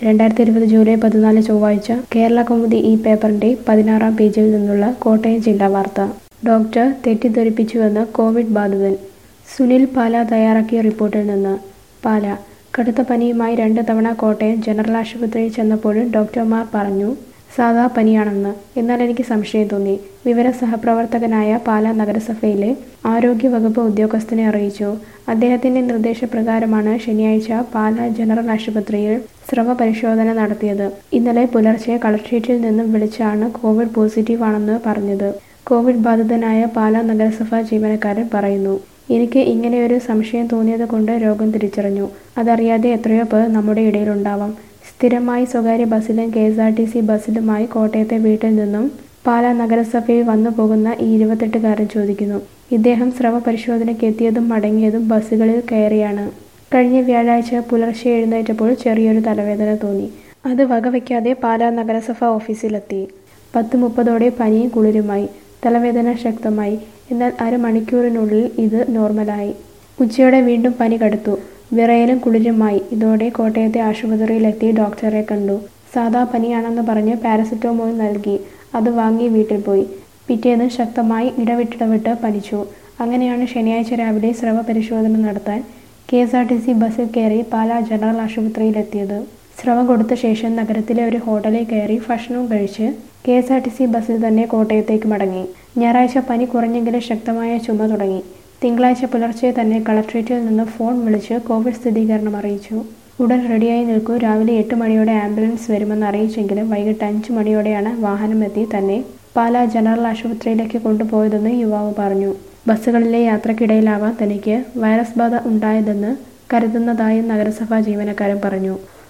2020 July 14 ചൊവ്വാഴ്ച കേരളകൗമുദി ഈ പേപ്പറിന്റെ 16-ാം പേജിൽ നിന്നുള്ള കോട്ടയം ജില്ലാ വാർത്ത. ഡോക്ടർ തെറ്റിദ്ധരിപ്പിച്ചുവെന്ന് കോവിഡ് ബാധിതൻ. സുനിൽ പാല തയ്യാറാക്കിയ റിപ്പോർട്ടിൽ നിന്ന്. പാല. കടുത്ത പനിയുമായി 2 തവണ കോട്ടയം ജനറൽ ആശുപത്രിയിൽ ചെന്നപ്പോഴും ഡോക്ടർമാർ പറഞ്ഞു സാധാ പനിയാണെന്ന്. എന്നാൽ എനിക്ക് സംശയം തോന്നി. വിവര സഹപ്രവർത്തകനായ പാലാ നഗരസഭയിലെ ആരോഗ്യവകുപ്പ് ഉദ്യോഗസ്ഥനെ അറിയിച്ചു. അദ്ദേഹത്തിന്റെ നിർദ്ദേശപ്രകാരമാണ് ശനിയാഴ്ച പാലാ ജനറൽ ആശുപത്രിയിൽ സ്രവ പരിശോധന നടത്തിയത്. ഇന്നലെ പുലർച്ചെ കളക്ട്രേറ്റിൽ നിന്നും വിളിച്ചാണ് കോവിഡ് പോസിറ്റീവ് ആണെന്ന് പറഞ്ഞത്. കോവിഡ് ബാധിതനായ പാലാ നഗരസഭാ ജീവനക്കാരൻ പറയുന്നു. എനിക്ക് ഇങ്ങനെയൊരു സംശയം തോന്നിയത് കൊണ്ട് രോഗം തിരിച്ചറിഞ്ഞു. അതറിയാതെ എത്രയോ പേർ നമ്മുടെ ഇടയിലുണ്ടാവാം. സ്ഥിരമായി സ്വകാര്യ ബസ്സിലും KSRTC ബസ്സിലുമായി കോട്ടയത്തെ വീട്ടിൽ നിന്നും പാലാ നഗരസഭയിൽ വന്നു പോകുന്ന ഈ 28-കാരൻ ചോദിക്കുന്നു. ഇദ്ദേഹം സ്രവ പരിശോധനയ്ക്ക് എത്തിയതും മടങ്ങിയതും ബസ്സുകളിൽ കയറിയാണ്. കഴിഞ്ഞ വ്യാഴാഴ്ച പുലർച്ചെ എഴുന്നേറ്റപ്പോൾ ചെറിയൊരു തലവേദന തോന്നി. അത് വകവയ്ക്കാതെ പാലാ നഗരസഭ ഓഫീസിലെത്തി. 10:30ഓടെ പനിയും കുളിരുമായി. തലവേദന ശക്തമായി. എന്നാൽ അരമണിക്കൂറിനുള്ളിൽ ഇത് നോർമലായി. ഉച്ചയോടെ വീണ്ടും പനി കടുത്തു. വിറയലും കുളിരുമായി. ഇതോടെ കോട്ടയത്തെ ആശുപത്രിയിലെത്തി ഡോക്ടറെ കണ്ടു. സാധാ പനിയാണെന്ന് പറഞ്ഞ് പാരസെറ്റമോൾ നൽകി. അത് വാങ്ങി വീട്ടിൽ പോയി. പിറ്റേന്ന് ശക്തമായി ഇടവിട്ടിടവിട്ട് പനിച്ചു. അങ്ങനെയാണ് ശനിയാഴ്ച രാവിലെ സ്രവ പരിശോധന നടത്താൻ KSRTC ബസ്സിൽ കയറി പാലാ ജനറൽ ആശുപത്രിയിലെത്തിയത്. സ്രവം കൊടുത്ത ശേഷം നഗരത്തിലെ ഒരു ഹോട്ടലിൽ കയറി ഭക്ഷണവും കഴിച്ച് KSRTC ബസ്സിൽ തന്നെ കോട്ടയത്തേക്ക് മടങ്ങി. ഞായറാഴ്ച പനി കുറഞ്ഞെങ്കിലും ശക്തമായ ചുമ തുടങ്ങി. തിങ്കളാഴ്ച പുലർച്ചെ തന്നെ കളക്ട്രേറ്റിൽ നിന്ന് ഫോൺ വിളിച്ച് കോവിഡ് സ്ഥിരീകരണം അറിയിച്ചു. ഉടൻ റെഡിയായി നിൽക്കൂ, രാവിലെ 8 മണിയോടെ ആംബുലൻസ് വരുമെന്ന് അറിയിച്ചെങ്കിലും വൈകിട്ട് 5 മണിയോടെയാണ് വാഹനമെത്തി തന്നെ പാലാ ജനറൽ ആശുപത്രിയിലേക്ക് കൊണ്ടുപോയതെന്ന് യുവാവ് പറഞ്ഞു. ബസ്സുകളിലെ യാത്രക്കിടയിലാവാം തനിക്ക് വൈറസ് ബാധ ഉണ്ടായതെന്ന് കരുതുന്നതായും നഗരസഭാ ജീവനക്കാരൻ പറഞ്ഞു.